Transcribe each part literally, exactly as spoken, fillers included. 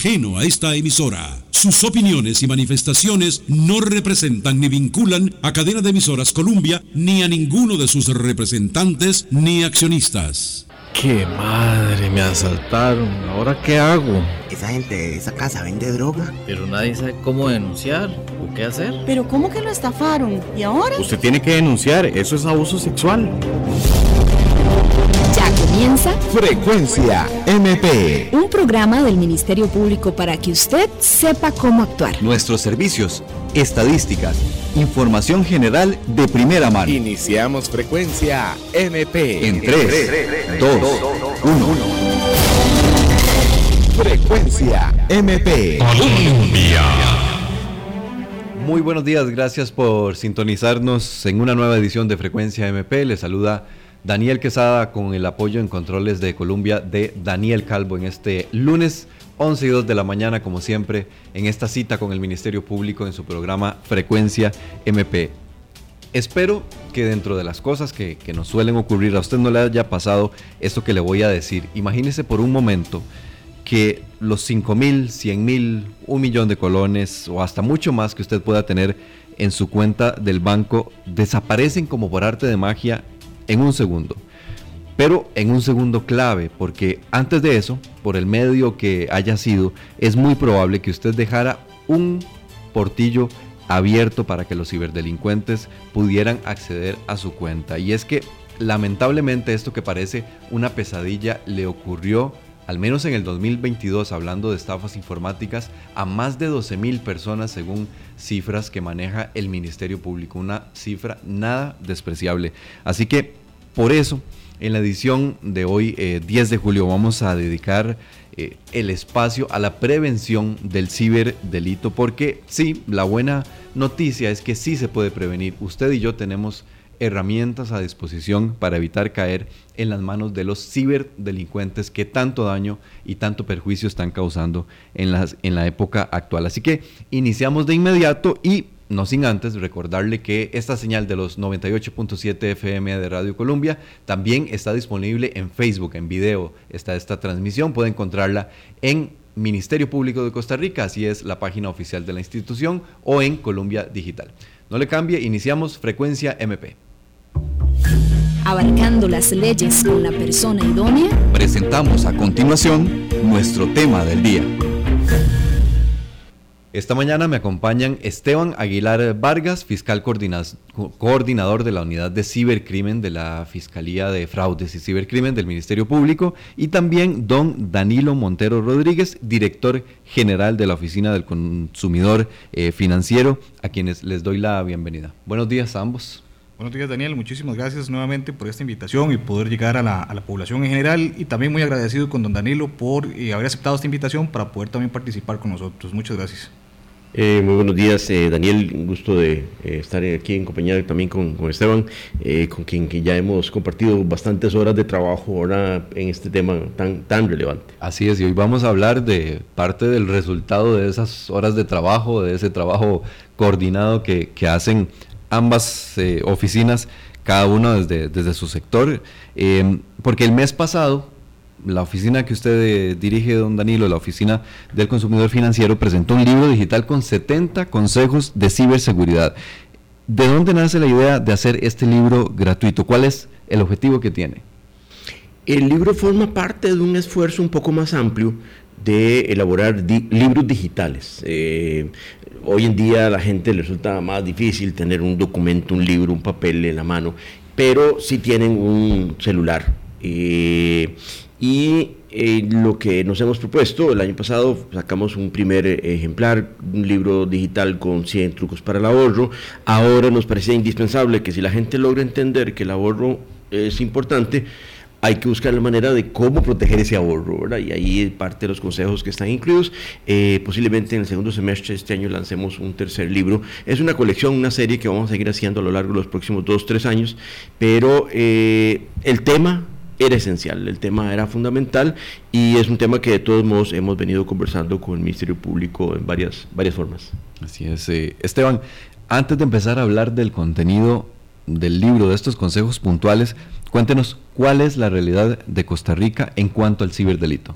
ajeno a esta emisora. Sus opiniones y manifestaciones no representan ni vinculan a Cadena de Emisoras Columbia ni a ninguno de sus representantes ni accionistas. ¡Qué madre! Me asaltaron. ¿Ahora qué hago? Esa gente de esa casa vende droga. Pero nadie sabe cómo denunciar o qué hacer. ¿Pero cómo que lo estafaron? ¿Y ahora? Usted tiene que denunciar, eso es abuso sexual. Ya comienza Frecuencia M P, un programa del Ministerio Público para que usted sepa cómo actuar. Nuestros servicios, estadísticas, información general de primera mano. Iniciamos Frecuencia M P En tres, dos, uno. Frecuencia M P Colombia. Muy buenos días, gracias por sintonizarnos en una nueva edición de Frecuencia M P. Les saluda Daniel Quesada con el apoyo en controles de Colombia de Daniel Calvo en este lunes once y dos de la mañana, como siempre, en esta cita con el Ministerio Público en su programa Frecuencia M P. Espero que dentro de las cosas que, que nos suelen ocurrir a usted no le haya pasado esto que le voy a decir. Imagínese por un momento que los cinco mil, cien mil, un millón de colones o hasta mucho más que usted pueda tener en su cuenta del banco desaparecen como por arte de magia en un segundo, pero en un segundo clave, porque antes de eso, por el medio que haya sido, es muy probable que usted dejara un portillo abierto para que los ciberdelincuentes pudieran acceder a su cuenta. Y es que lamentablemente esto que parece una pesadilla le ocurrió, al menos en el dos mil veintidós, hablando de estafas informáticas, a más de doce mil personas según cifras que maneja el Ministerio Público, una cifra nada despreciable. Así que por eso en la edición de hoy, eh, diez de julio, vamos a dedicar eh, el espacio a la prevención del ciberdelito, porque sí, la buena noticia es que sí se puede prevenir. Usted y yo tenemos herramientas a disposición para evitar caer en las manos de los ciberdelincuentes que tanto daño y tanto perjuicio están causando en, las, en la época actual. Así que iniciamos de inmediato y no sin antes recordarle que esta señal de los noventa y ocho punto siete F M de Radio Colombia también está disponible en Facebook, en video. Está esta transmisión, puede encontrarla en Ministerio Público de Costa Rica, así es la página oficial de la institución, o en Colombia Digital. No le cambie, iniciamos Frecuencia M P. Abarcando las leyes con la persona idónea. Presentamos a continuación nuestro tema del día. Esta mañana me acompañan Esteban Aguilar Vargas, fiscal coordinador de la Unidad de Cibercrimen de la Fiscalía de Fraudes y Cibercrimen del Ministerio Público, y también don Danilo Montero Rodríguez, director general de la Oficina del Consumidor eh, Financiero, a quienes les doy la bienvenida. Buenos días a ambos. Buenos días, Daniel, muchísimas gracias nuevamente por esta invitación y poder llegar a la, a la población en general, y también muy agradecido con don Danilo por eh, haber aceptado esta invitación para poder también participar con nosotros. Muchas gracias. Eh, muy buenos días, eh, Daniel, un gusto de eh, estar aquí en compañía también con, con Esteban, eh, con quien que ya hemos compartido bastantes horas de trabajo ahora en este tema tan, tan relevante. Así es, y hoy vamos a hablar de parte del resultado de esas horas de trabajo, de ese trabajo coordinado que, que hacen ambas eh, oficinas, cada una desde, desde su sector, eh, porque el mes pasado la oficina que usted eh, dirige, don Danilo, la Oficina del Consumidor Financiero, presentó un libro digital con setenta consejos de ciberseguridad. ¿De dónde nace la idea de hacer este libro gratuito? ¿Cuál es el objetivo que tiene? El libro forma parte de un esfuerzo un poco más amplio de elaborar di- libros digitales. Eh, hoy en día a la gente le resulta más difícil tener un documento, un libro, un papel en la mano, pero sí tienen un celular. Eh, y eh, lo que nos hemos propuesto, el año pasado sacamos un primer ejemplar, un libro digital con cien trucos para el ahorro. Ahora nos parecía indispensable que si la gente logra entender que el ahorro es importante, hay que buscar la manera de cómo proteger ese ahorro, ¿verdad? Y ahí parte de los consejos que están incluidos. Eh, posiblemente en el segundo semestre de este año lancemos un tercer libro. Es una colección, una serie que vamos a seguir haciendo a lo largo de los próximos dos, tres años, pero eh, el tema era esencial, el tema era fundamental, y es un tema que de todos modos hemos venido conversando con el Ministerio Público en varias, varias formas. Así es. Eh, Esteban, antes de empezar a hablar del contenido del libro, de estos consejos puntuales, cuéntenos cuál es la realidad de Costa Rica en cuanto al ciberdelito.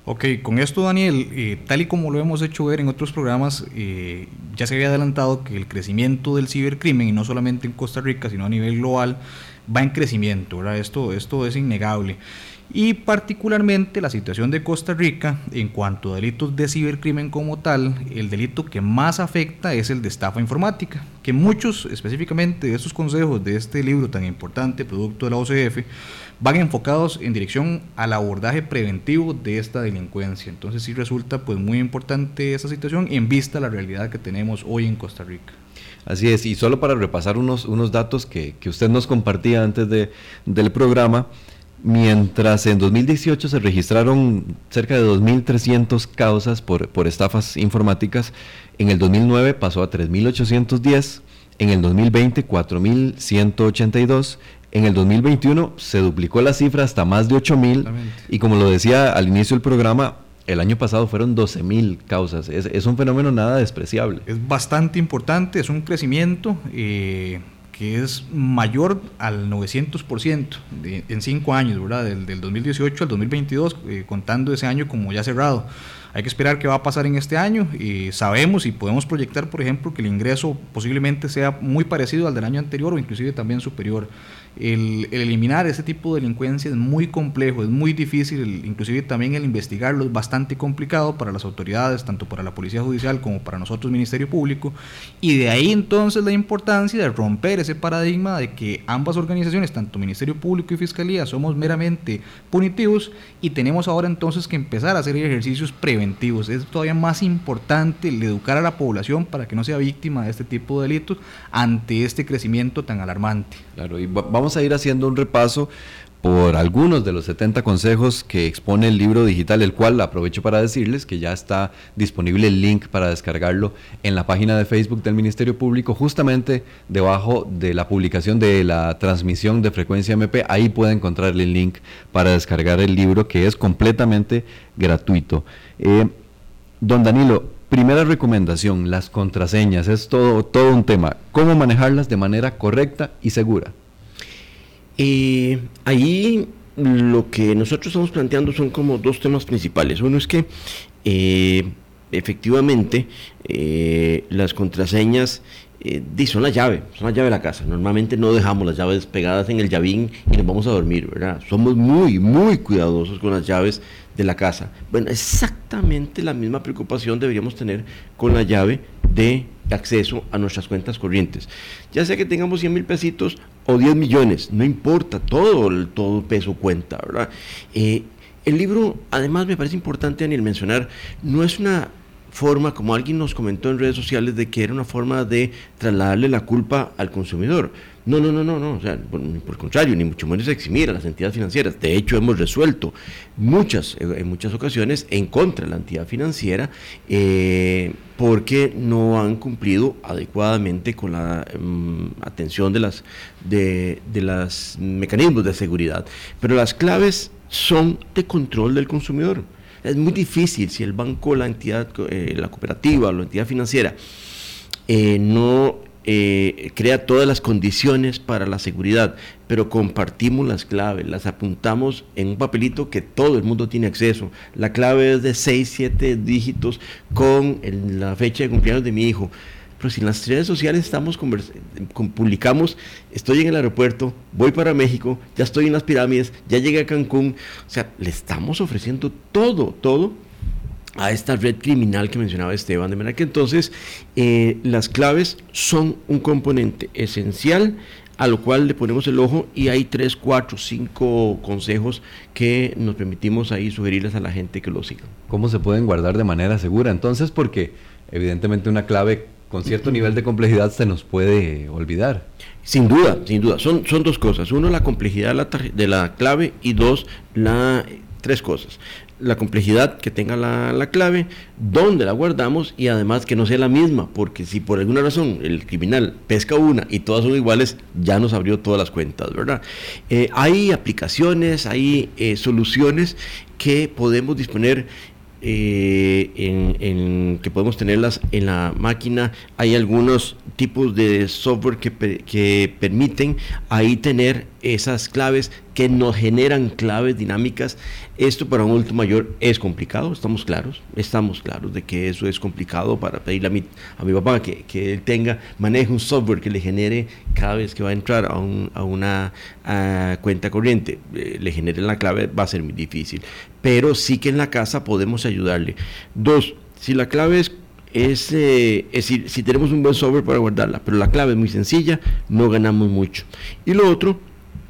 Ok, con esto, Daniel, eh, tal y como lo hemos hecho ver en otros programas, eh, ya se había adelantado que el crecimiento del cibercrimen, y no solamente en Costa Rica, sino a nivel global, va en crecimiento, ¿verdad? Esto, esto es innegable. Y particularmente la situación de Costa Rica en cuanto a delitos de cibercrimen como tal, el delito que más afecta es el de estafa informática, que muchos específicamente de estos consejos de este libro tan importante, producto de la O C F, van enfocados en dirección al abordaje preventivo de esta delincuencia. Entonces sí resulta pues muy importante esa situación en vista de la realidad que tenemos hoy en Costa Rica. Así es, y solo para repasar unos, unos datos que, que usted nos compartía antes de, del programa, mientras en dos mil dieciocho se registraron cerca de dos mil trescientas causas por, por estafas informáticas, en el dos mil nueve pasó a tres mil ochocientos diez, en el dos mil veinte cuatro mil ciento ochenta y dos, en el dos mil veintiuno se duplicó la cifra hasta más de ocho mil, y como lo decía al inicio del programa, el año pasado fueron doce mil causas. Es, es un fenómeno nada despreciable. Es bastante importante, es un crecimiento eh, que es mayor al novecientos por ciento de, en cinco años, ¿verdad? Del, del dos mil dieciocho al dos mil veintidós, eh, contando ese año como ya cerrado. Hay que esperar qué va a pasar en este año. Eh, sabemos y podemos proyectar, por ejemplo, que el ingreso posiblemente sea muy parecido al del año anterior o inclusive también superior. El, el eliminar ese tipo de delincuencia es muy complejo, es muy difícil, el, inclusive también el investigarlo es bastante complicado para las autoridades, tanto para la Policía Judicial como para nosotros, Ministerio Público, y de ahí entonces la importancia de romper ese paradigma de que ambas organizaciones, tanto Ministerio Público y Fiscalía, somos meramente punitivos y tenemos ahora entonces que empezar a hacer ejercicios preventivos. Es todavía más importante el educar a la población para que no sea víctima de este tipo de delitos ante este crecimiento tan alarmante. Claro, y vamos a ir haciendo un repaso por algunos de los setenta consejos que expone el libro digital, el cual aprovecho para decirles que ya está disponible el link para descargarlo en la página de Facebook del Ministerio Público, justamente debajo de la publicación de la transmisión de Frecuencia M P. Ahí puede encontrar el link para descargar el libro, que es completamente gratuito. Eh, don Danilo, primera recomendación, las contraseñas, es todo, todo un tema. ¿Cómo manejarlas de manera correcta y segura? Eh, ahí lo que nosotros estamos planteando son como dos temas principales. Uno es que eh, efectivamente eh, las contraseñas eh, son la llave, son la llave de la casa. Normalmente no dejamos las llaves pegadas en el llavín y nos vamos a dormir, ¿verdad? Somos muy, muy cuidadosos con las llaves de la casa. Bueno, exactamente la misma preocupación deberíamos tener con la llave de acceso a nuestras cuentas corrientes. Ya sea que tengamos cien mil pesitos o diez millones, no importa, todo el todo peso cuenta, ¿verdad? Eh, el libro, además, me parece importante, Daniel, mencionar, no es una forma, como alguien nos comentó en redes sociales, de que era una forma de trasladarle la culpa al consumidor. No, no, no, no, no, o sea, por, por el contrario, ni mucho menos eximir a las entidades financieras. De hecho, hemos resuelto muchas, en muchas ocasiones en contra de la entidad financiera eh, porque no han cumplido adecuadamente con la um, atención de las de, de los mecanismos de seguridad. Pero las claves son de control del consumidor. Es muy difícil si el banco, la entidad, eh, la cooperativa o la entidad financiera eh, no eh, crea todas las condiciones para la seguridad, pero compartimos las claves, las apuntamos en un papelito que todo el mundo tiene acceso. La clave es de seis, siete dígitos con el, la fecha de cumpleaños de mi hijo. Pero si en las redes sociales estamos convers- publicamos, estoy en el aeropuerto, voy para México, ya estoy en las pirámides, ya llegué a Cancún, o sea, le estamos ofreciendo todo, todo a esta red criminal que mencionaba Esteban, de manera que entonces eh, las claves son un componente esencial a lo cual le ponemos el ojo, y hay tres, cuatro, cinco consejos que nos permitimos ahí sugerirles a la gente que lo sigan. ¿Cómo se pueden guardar de manera segura? Entonces, porque evidentemente una clave con cierto nivel de complejidad se nos puede olvidar. Sin duda, sin duda. Son, son dos cosas. Uno, la complejidad de la, tar- de la clave, y dos, la, tres cosas. La complejidad que tenga la, la clave, dónde la guardamos, y además que no sea la misma, porque si por alguna razón el criminal pesca una y todas son iguales, ya nos abrió todas las cuentas, ¿verdad? Eh, hay aplicaciones, hay eh, soluciones que podemos disponer Eh, en, en, que podemos tenerlas en la máquina. Hay algunos tipos de software que, que permiten ahí tener esas claves que nos generan claves dinámicas. Esto para un adulto mayor es complicado, estamos claros, estamos claros de que eso es complicado para pedirle a mi, a mi papá que, que él tenga, maneje un software que le genere cada vez que va a entrar a, un, a una a cuenta corriente, eh, le genere la clave, va a ser muy difícil, pero sí que en la casa podemos ayudarle. Dos, si la clave es Es, eh, es decir, si tenemos un buen software para guardarla, pero la clave es muy sencilla, no ganamos mucho. Y lo otro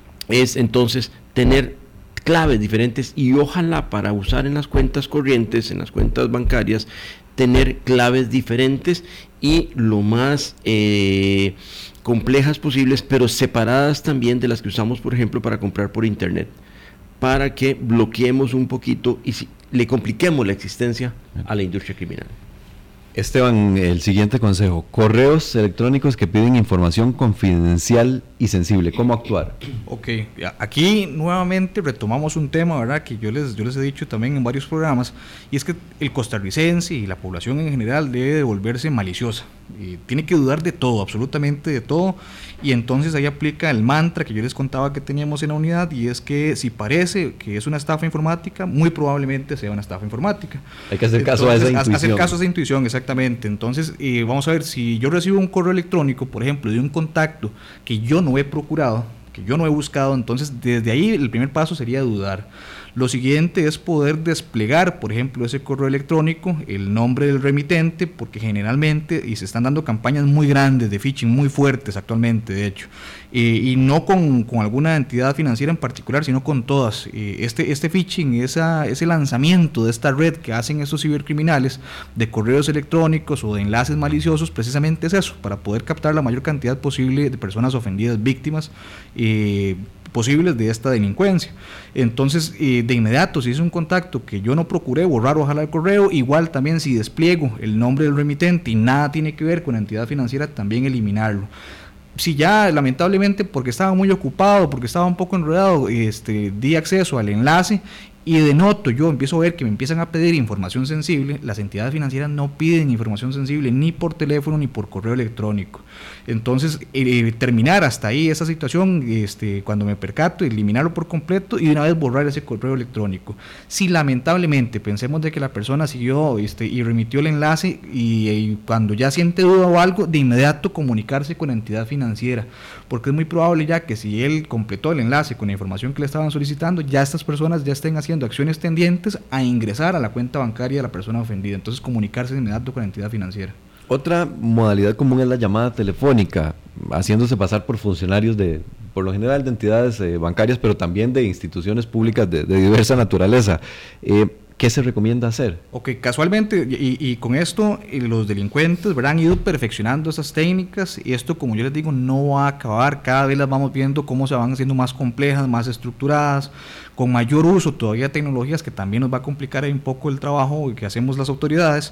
es entonces tener claves diferentes y ojalá para usar en las cuentas corrientes, en las cuentas bancarias, tener claves diferentes y lo más eh, complejas posibles, pero separadas también de las que usamos, por ejemplo, para comprar por internet, para que bloqueemos un poquito y si, le compliquemos la existencia a la industria criminal. Esteban, el siguiente consejo: correos electrónicos que piden información confidencial y sensible, ¿cómo actuar? Ok, aquí nuevamente retomamos un tema, ¿verdad?, que yo les, yo les he dicho también en varios programas, y es que el costarricense y la población en general debe de volverse maliciosa, y tiene que dudar de todo, absolutamente de todo, y entonces ahí aplica el mantra que yo les contaba que teníamos en la unidad, y es que si parece que es una estafa informática, muy probablemente sea una estafa informática. Hay que hacer caso entonces, a esa intuición. Hacer caso a esa intuición, exactamente. Entonces, eh, vamos a ver, si yo recibo un correo electrónico, por ejemplo, de un contacto que yo no he procurado, que yo no he buscado, entonces desde ahí el primer paso sería dudar. Lo siguiente es poder desplegar, por ejemplo, ese correo electrónico, el nombre del remitente, porque generalmente, y se están dando campañas muy grandes de phishing, muy fuertes actualmente, de hecho, eh, y no con, con alguna entidad financiera en particular, sino con todas. Eh, este, este phishing, esa, ese lanzamiento de esta red que hacen estos cibercriminales de correos electrónicos o de enlaces maliciosos, precisamente es eso, para poder captar la mayor cantidad posible de personas ofendidas, víctimas, eh, posibles de esta delincuencia. Entonces, eh, de inmediato, si es un contacto que yo no procuré borrar o jalar el correo, igual también si despliego el nombre del remitente y nada tiene que ver con la entidad financiera, también eliminarlo. Si ya lamentablemente porque estaba muy ocupado, porque estaba un poco enredado, este, di acceso al enlace y de noto yo empiezo a ver que me empiezan a pedir información sensible, las entidades financieras no piden información sensible ni por teléfono ni por correo electrónico. Entonces, eh, terminar hasta ahí esa situación, este, cuando me percato, eliminarlo por completo y de una vez borrar ese correo electrónico. Si lamentablemente pensemos de que la persona siguió este, y remitió el enlace y, y cuando ya siente duda o algo, de inmediato comunicarse con la entidad financiera, porque es muy probable ya que si él completó el enlace con la información que le estaban solicitando, ya estas personas ya estén haciendo acciones tendientes a ingresar a la cuenta bancaria de la persona ofendida. Entonces, comunicarse de inmediato con la entidad financiera. Otra modalidad común es la llamada telefónica, haciéndose pasar por funcionarios de, por lo general, de entidades eh, bancarias, pero también de instituciones públicas de, de diversa naturaleza. Eh, ¿Qué se recomienda hacer? Ok, casualmente, y, y con esto eh, los delincuentes, ¿verdad?, han ido perfeccionando esas técnicas, y esto, como yo les digo, no va a acabar. Cada vez las vamos viendo cómo se van haciendo más complejas, más estructuradas, con mayor uso todavía de tecnologías que también nos va a complicar un poco el trabajo que hacemos las autoridades,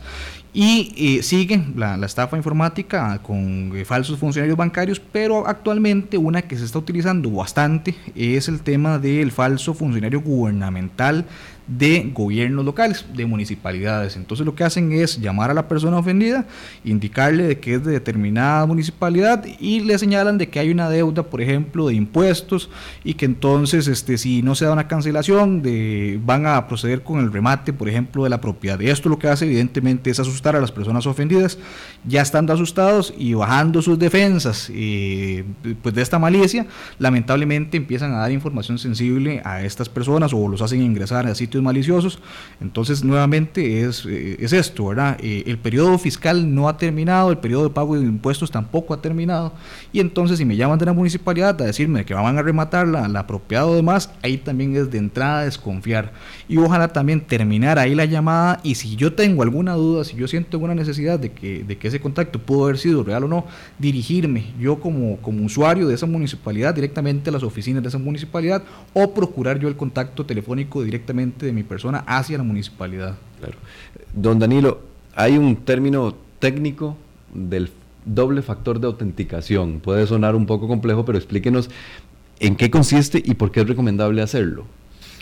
y eh, siguen la, la estafa informática con eh, falsos funcionarios bancarios, pero actualmente una que se está utilizando bastante es el tema del falso funcionario gubernamental de gobiernos locales, de municipalidades. Entonces lo que hacen es llamar a la persona ofendida, indicarle de que es de determinada municipalidad y le señalan de que hay una deuda, por ejemplo, de impuestos, y que entonces este, si no se da una cancelación, de, van a proceder con el remate, por ejemplo, de la propiedad. Y esto lo que hace evidentemente es asustar a las personas ofendidas, ya estando asustados y bajando sus defensas eh, pues de esta malicia, lamentablemente empiezan a dar información sensible a estas personas o los hacen ingresar a sitios maliciosos. Entonces nuevamente es, eh, es esto, ¿verdad? Eh, el periodo fiscal no ha terminado, el periodo de pago de impuestos tampoco ha terminado, y entonces si me llaman de la municipalidad a decirme que van a rematar la, la propiedad o demás, ahí también es de entrada desconfiar, y ojalá también terminar ahí la llamada, y si yo tengo alguna duda, si yo siento alguna necesidad de que, de que ese contacto pudo haber sido real o no, dirigirme yo como, como usuario de esa municipalidad directamente a las oficinas de esa municipalidad, o procurar yo el contacto telefónico directamente de mi persona hacia la municipalidad. Claro. Don Danilo, hay un término técnico del doble factor de autenticación. Puede sonar un poco complejo, pero explíquenos en qué consiste y por qué es recomendable hacerlo.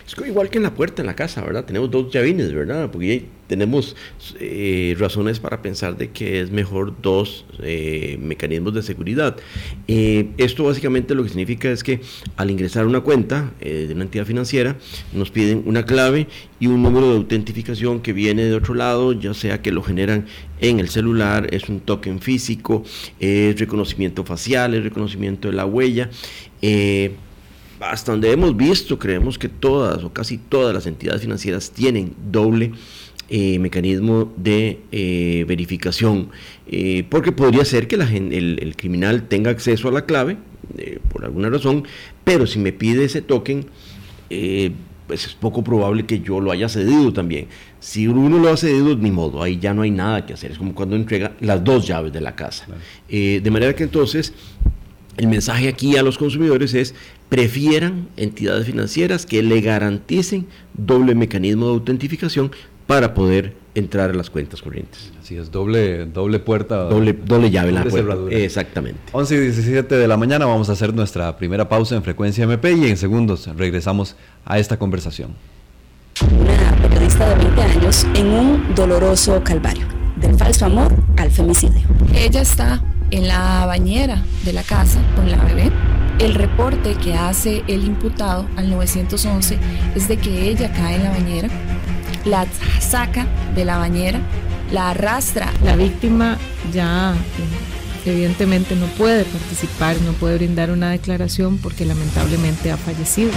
Es igual que en la puerta en la casa, ¿verdad? Tenemos dos llavines, ¿verdad? Porque tenemos eh, razones para pensar de que es mejor dos eh, mecanismos de seguridad. Eh, esto básicamente lo que significa es que al ingresar una cuenta eh, de una entidad financiera, nos piden una clave y un número de autentificación que viene de otro lado, ya sea que lo generan en el celular, es un token físico, es reconocimiento facial, es reconocimiento de la huella. Eh, hasta donde hemos visto, creemos que todas o casi todas las entidades financieras tienen doble eh, mecanismo de eh, verificación, eh, porque podría ser que la, el, el criminal tenga acceso a la clave eh, por alguna razón, pero si me pide ese token, eh, pues es poco probable que yo lo haya cedido también. Si uno lo ha cedido, ni modo, ahí ya no hay nada que hacer. Es como cuando entrega las dos llaves de la casa. Claro. Eh, de manera que entonces, el mensaje aquí a los consumidores es: prefieran entidades financieras que le garanticen doble mecanismo de autentificación para poder entrar a las cuentas corrientes. Así es, doble, doble puerta. Doble, doble llave en la puerta. Cerradura. Exactamente. once y diecisiete de la mañana vamos a hacer nuestra primera pausa en Frecuencia M P y en segundos regresamos a esta conversación. Una periodista de veinte años en un doloroso calvario, del falso amor al femicidio. Ella está en la bañera de la casa con la bebé. El reporte que hace el imputado al nueve once es de que ella cae en la bañera, la saca de la bañera, la arrastra. La víctima ya evidentemente no puede participar, no puede brindar una declaración porque lamentablemente ha fallecido.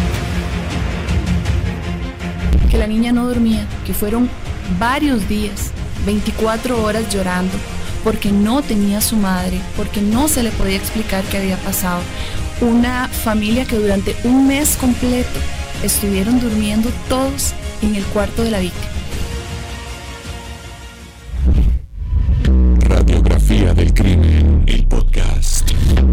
Que la niña no dormía, que fueron varios días, veinticuatro horas llorando, porque no tenía a su madre, porque no se le podía explicar qué había pasado. Una familia que durante un mes completo estuvieron durmiendo todos en el cuarto de la víctima. Radiografía del crimen, el podcast.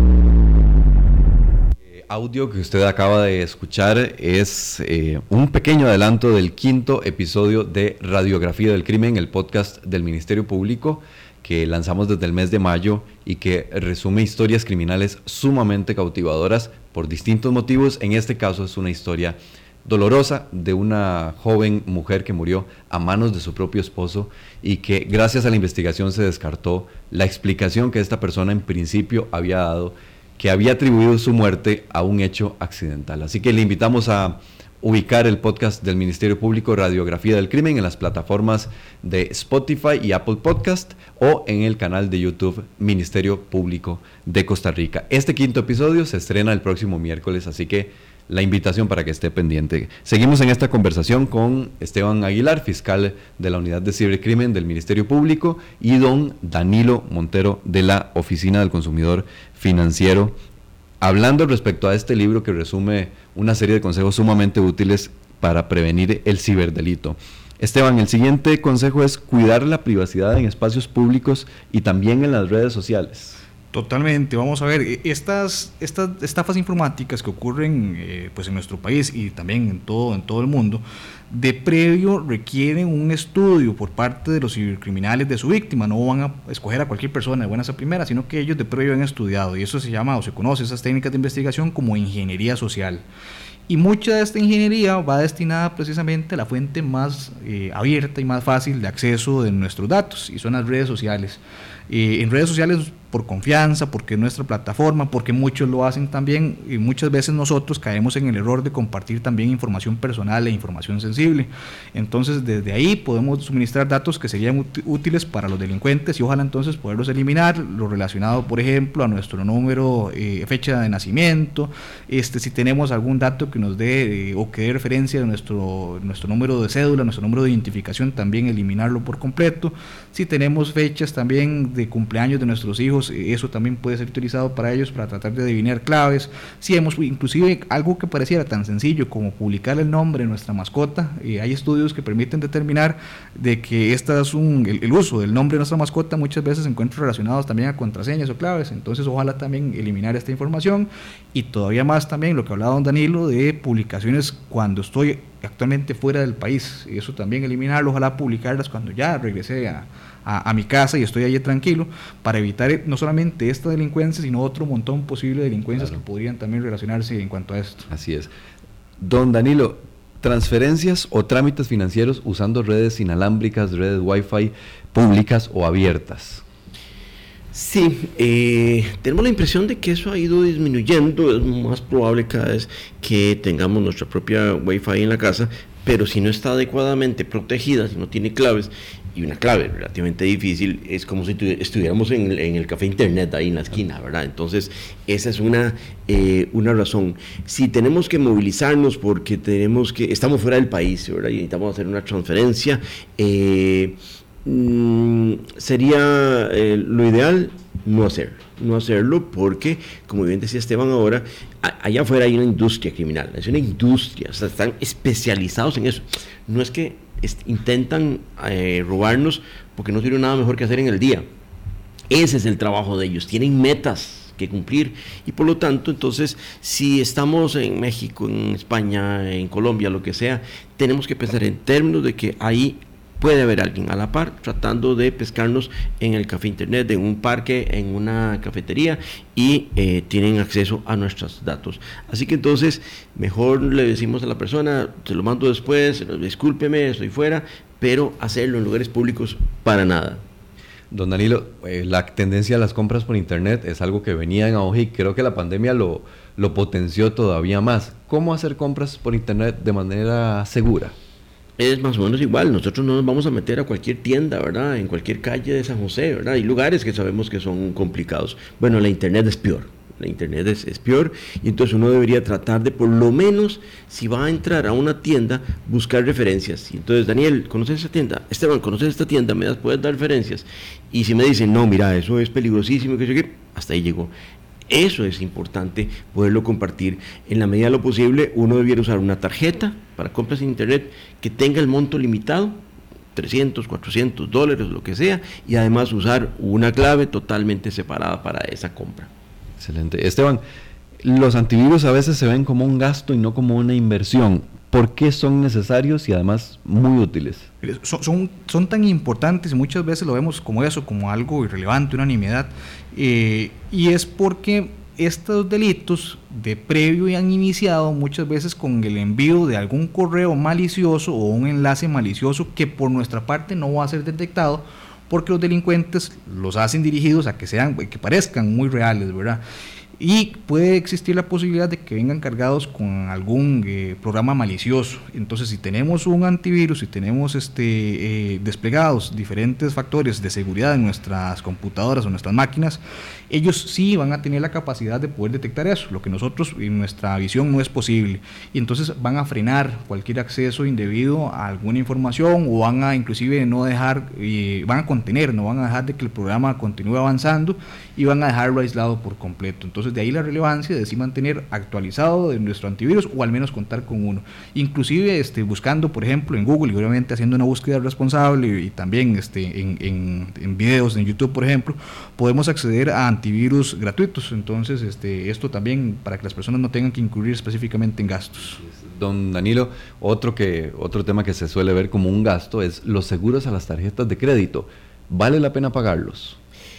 El audio que usted acaba de escuchar es eh, un pequeño adelanto del quinto episodio de Radiografía del crimen, el podcast del Ministerio Público, que lanzamos desde el mes de mayo y que resume historias criminales sumamente cautivadoras por distintos motivos. En este caso es una historia dolorosa de una joven mujer que murió a manos de su propio esposo y que gracias a la investigación se descartó la explicación que esta persona en principio había dado, que había atribuido su muerte a un hecho accidental. Así que le invitamos a ubicar el podcast del Ministerio Público, Radiografía del Crimen, en las plataformas de Spotify y Apple Podcast o en el canal de YouTube Ministerio Público de Costa Rica. Este quinto episodio se estrena el próximo miércoles, así que la invitación para que esté pendiente. Seguimos en esta conversación con Esteban Aguilar, fiscal de la Unidad de Cibercrimen del Ministerio Público, y don Danilo Montero de la Oficina del Consumidor Financiero, hablando respecto a este libro que resume una serie de consejos sumamente útiles para prevenir el ciberdelito. Esteban, el siguiente consejo es cuidar la privacidad en espacios públicos y también en las redes sociales. Totalmente, vamos a ver, estas, estas estafas informáticas que ocurren eh, pues en nuestro país y también en todo, en todo el mundo, de previo requieren un estudio por parte de los cibercriminales de su víctima. No van a escoger a cualquier persona de buenas a primeras, sino que ellos de previo han estudiado, y eso se llama o se conoce, esas técnicas de investigación, como ingeniería social. Y mucha de esta ingeniería va destinada precisamente a la fuente más eh, abierta y más fácil de acceso de nuestros datos, y son las redes sociales. Eh, en redes sociales por confianza, porque es nuestra plataforma, porque muchos lo hacen también, y muchas veces nosotros caemos en el error de compartir también información personal e información sensible. Entonces desde ahí podemos suministrar datos que serían útiles para los delincuentes y ojalá entonces poderlos eliminar, lo relacionado por ejemplo a nuestro número, eh, fecha de nacimiento, este, si tenemos algún dato que nos dé eh, o que dé referencia a nuestro, nuestro número de cédula, nuestro número de identificación, también eliminarlo por completo. Si tenemos fechas también de cumpleaños de nuestros hijos, eso también puede ser utilizado para ellos, para tratar de adivinar claves. Si hemos inclusive algo que pareciera tan sencillo como publicar el nombre de nuestra mascota, eh, hay estudios que permiten determinar de que esta es un, el, el uso del nombre de nuestra mascota muchas veces se encuentra relacionados también a contraseñas o claves. Entonces ojalá también eliminar esta información, y todavía más también lo que hablaba don Danilo de publicaciones cuando estoy actualmente fuera del país, y eso también eliminarlo, ojalá publicarlas cuando ya regresé a A, a mi casa y estoy allí tranquilo, para evitar no solamente esta delincuencia, sino otro montón posible de delincuencias, claro, que podrían también relacionarse en cuanto a esto. Así es. Don Danilo, transferencias o trámites financieros usando redes inalámbricas, redes Wi-Fi públicas o abiertas. Sí, eh, tenemos la impresión de que eso ha ido disminuyendo. Es más probable cada vez que tengamos nuestra propia Wi-Fi en la casa, pero si no está adecuadamente protegida, si no tiene claves, y una clave relativamente difícil, es como si estuviéramos en el, en el café internet ahí en la esquina, ¿verdad? Entonces, esa es una, eh, una razón. Si tenemos que movilizarnos porque tenemos que, estamos fuera del país, ¿verdad? Y necesitamos hacer una transferencia, eh, mm, sería eh, lo ideal no hacerlo, no hacerlo porque, como bien decía Esteban ahora, a, allá afuera hay una industria criminal, es una industria, o sea, están especializados en eso. No es que intentan eh, robarnos porque no tienen nada mejor que hacer en el día. Ese es el trabajo de ellos, tienen metas que cumplir y por lo tanto, entonces, si estamos en México, en España, en Colombia, lo que sea, tenemos que pensar en términos de que ahí puede haber alguien a la par tratando de pescarnos en el café internet, en un parque, en una cafetería y eh, tienen acceso a nuestros datos. Así que entonces mejor le decimos a la persona, se lo mando después, discúlpeme, estoy fuera, pero hacerlo en lugares públicos para nada. Don Danilo, eh, la tendencia a las compras por internet es algo que venía en auge y creo que la pandemia lo, lo potenció todavía más. ¿Cómo hacer compras por internet de manera segura? Es más o menos igual, nosotros no nos vamos a meter a cualquier tienda, ¿verdad? En cualquier calle de San José, ¿verdad? Hay lugares que sabemos que son complicados. Bueno, la internet es peor, la internet es, es peor y entonces uno debería tratar de, por lo menos, si va a entrar a una tienda, buscar referencias. Y entonces, Daniel, ¿conoces esa tienda? Esteban, ¿conoces esta tienda? ¿Me das, puedes dar referencias? Y si me dicen, no, mira, eso es peligrosísimo, que yo qué, hasta ahí llegó. Eso es importante poderlo compartir. En la medida de lo posible, uno debiera usar una tarjeta para compras en internet que tenga el monto limitado, trescientos, cuatrocientos dólares, lo que sea, y además usar una clave totalmente separada para esa compra. Excelente. Esteban, los antivirus a veces se ven como un gasto y no como una inversión. ¿Por qué son necesarios y además muy útiles? Son, son, son tan importantes y muchas veces lo vemos como eso, como algo irrelevante, una nimiedad, eh, y es porque estos delitos de previo han iniciado muchas veces con el envío de algún correo malicioso o un enlace malicioso que por nuestra parte no va a ser detectado porque los delincuentes los hacen dirigidos a que sean, que parezcan muy reales, ¿verdad? Y puede existir la posibilidad de que vengan cargados con algún eh, programa malicioso. Entonces, si tenemos un antivirus, si tenemos este, eh, desplegados diferentes factores de seguridad en nuestras computadoras o nuestras máquinas, ellos sí van a tener la capacidad de poder detectar eso, lo que nosotros en nuestra visión no es posible. Y entonces van a frenar cualquier acceso indebido a alguna información o van a inclusive no dejar, eh, van a contener, no van a dejar de que el programa continúe avanzando y van a dejarlo aislado por completo. Entonces, de ahí la relevancia de sí mantener actualizado de nuestro antivirus o al menos contar con uno. Inclusive este, buscando, por ejemplo, en Google y obviamente haciendo una búsqueda responsable y también este, en, en, en videos en YouTube, por ejemplo, podemos acceder a antivirus gratuitos. Entonces, este, esto también para que las personas no tengan que incurrir específicamente en gastos. Don Danilo, otro, que, otro tema que se suele ver como un gasto es los seguros a las tarjetas de crédito. ¿Vale la pena pagarlos?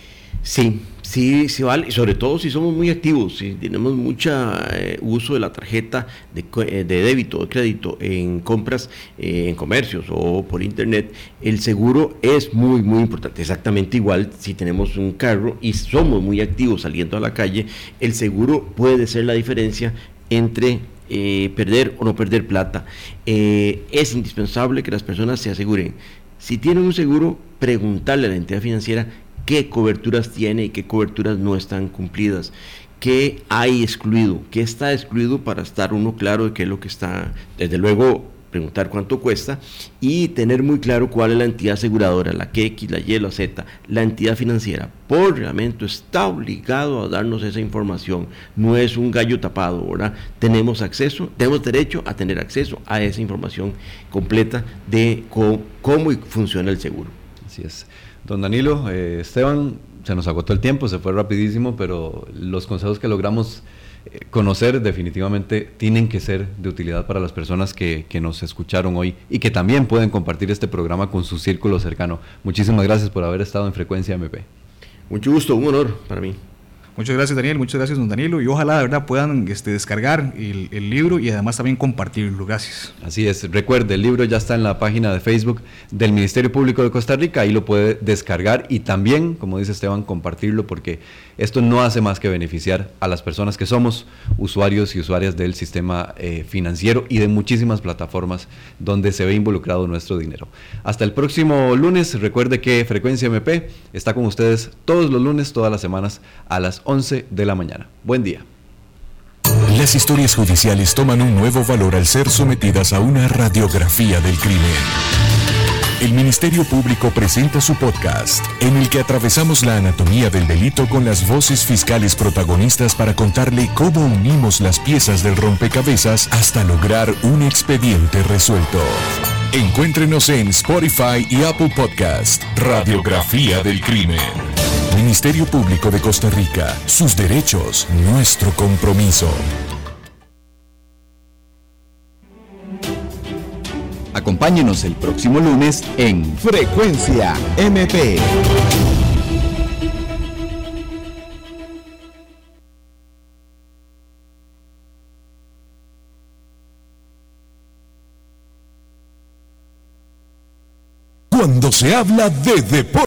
Sí, sí, sí vale, y sobre todo si somos muy activos, si tenemos mucho eh, uso de la tarjeta de, de débito, de crédito en compras, eh, en comercios o por internet, el seguro es muy, muy importante. Exactamente igual si tenemos un carro y somos muy activos saliendo a la calle, el seguro puede ser la diferencia entre eh, perder o no perder plata. Eh, es indispensable que las personas se aseguren. Si tienen un seguro, preguntarle a la entidad financiera qué coberturas tiene y qué coberturas no están cumplidas, qué hay excluido, qué está excluido para estar uno claro de qué es lo que está, desde luego preguntar cuánto cuesta y tener muy claro cuál es la entidad aseguradora, la X, la Y, la Z, la entidad financiera. Por reglamento está obligado a darnos esa información, no es un gallo tapado, ¿verdad? Tenemos acceso, tenemos derecho a tener acceso a esa información completa de cómo, cómo funciona el seguro. Así es. Don Danilo, eh, Esteban, se nos agotó el tiempo, se fue rapidísimo, pero los consejos que logramos eh, conocer definitivamente tienen que ser de utilidad para las personas que, que nos escucharon hoy y que también pueden compartir este programa con su círculo cercano. Muchísimas gracias por haber estado en Frecuencia M P. Mucho gusto, un honor para mí. Muchas gracias, Daniel, muchas gracias, don Danilo, y ojalá de verdad puedan este, descargar el, el libro y además también compartirlo. Gracias. Así es, recuerde, el libro ya está en la página de Facebook del Ministerio Público de Costa Rica, ahí lo puede descargar y también, como dice Esteban, compartirlo, porque esto no hace más que beneficiar a las personas que somos usuarios y usuarias del sistema eh, financiero y de muchísimas plataformas donde se ve involucrado nuestro dinero. Hasta el próximo lunes, recuerde que Frecuencia M P está con ustedes todos los lunes, todas las semanas, a las once de la mañana. Buen día. Las historias judiciales toman un nuevo valor al ser sometidas a una radiografía del crimen. El Ministerio Público presenta su podcast, en el que atravesamos la anatomía del delito con las voces fiscales protagonistas para contarle cómo unimos las piezas del rompecabezas hasta lograr un expediente resuelto. Encuéntrenos en Spotify y Apple Podcast. Radiografía del crimen. Ministerio Público de Costa Rica. Sus derechos, nuestro compromiso. Acompáñenos el próximo lunes en Frecuencia M P. Cuando se habla de deporte.